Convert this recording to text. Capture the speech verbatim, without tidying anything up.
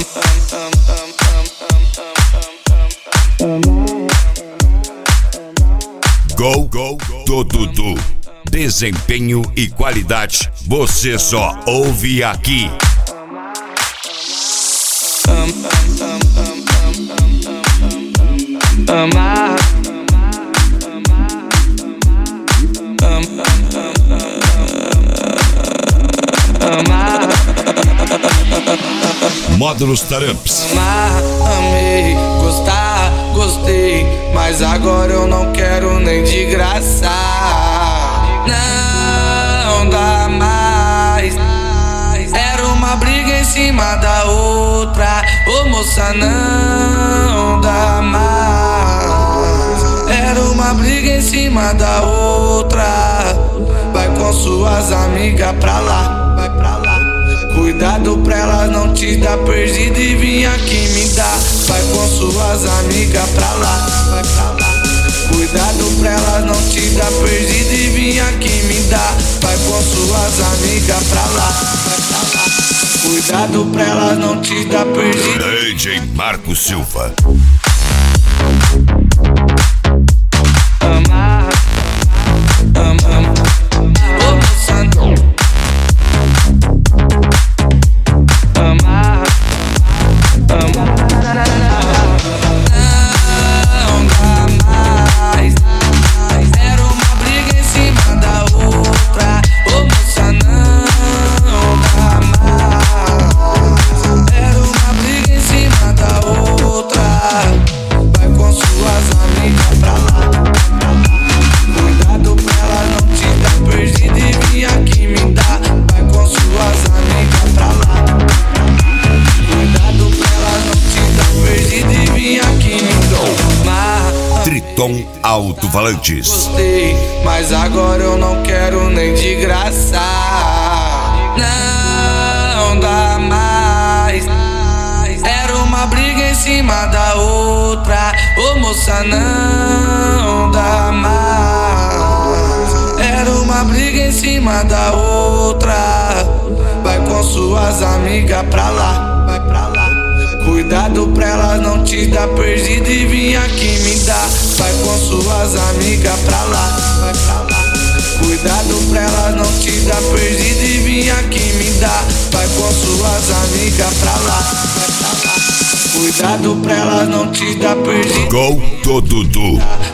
Go, go, do Dudu. Desempenho e qualidade, você só ouve aqui. Amar. Amar. Módulos Taramps. Amar, amei, gostar, gostei, mas agora eu não quero nem de graça. Não dá mais. Era uma briga em cima da outra. Ô moça, não dá mais. Era uma briga em cima da outra. Vai com suas amigas pra lá, vai pra lá. Cuidado pra elas não te dar perdido e vir aqui me dar. Vai com suas amigas pra lá, vai pra lá. Cuidado pra elas não te dar perdido e vir aqui me dar. Vai com suas amigas pra lá, vai pra lá. Cuidado pra elas não te dar perdido. D J Marco Silva. Amar, am, am. Ô moça, não. Amar, amar. Não dá mais. Era uma briga em cima da outra. Ô moça, não dá mais. Era uma briga em cima da outra. Vai com suas amigas pra lá. Cuidado pra ela não te dar perdido e vir aqui me dar. Vai com suas amigas pra lá. Cuidado pra ela não te dar perdido e vir aqui me dar. Triton Alto-Falantes. Gostei, mas agora eu não quero nem de graça. Não dá mais. Era uma briga em cima da outra. Ô moça, não dá mais. Era uma briga em cima da outra. Vai com suas amigas pra lá, vai pra lá. Cuidado pra elas não te dar perdido e vir aqui me dar. Vai com suas amigas pra lá, vai pra lá. Cuidado pra elas não te dar perdido e vir aqui me dar. Vai com suas amigas pra lá, vai pra lá. Cuidado pra elas não te dar perdido. Go do Dudu.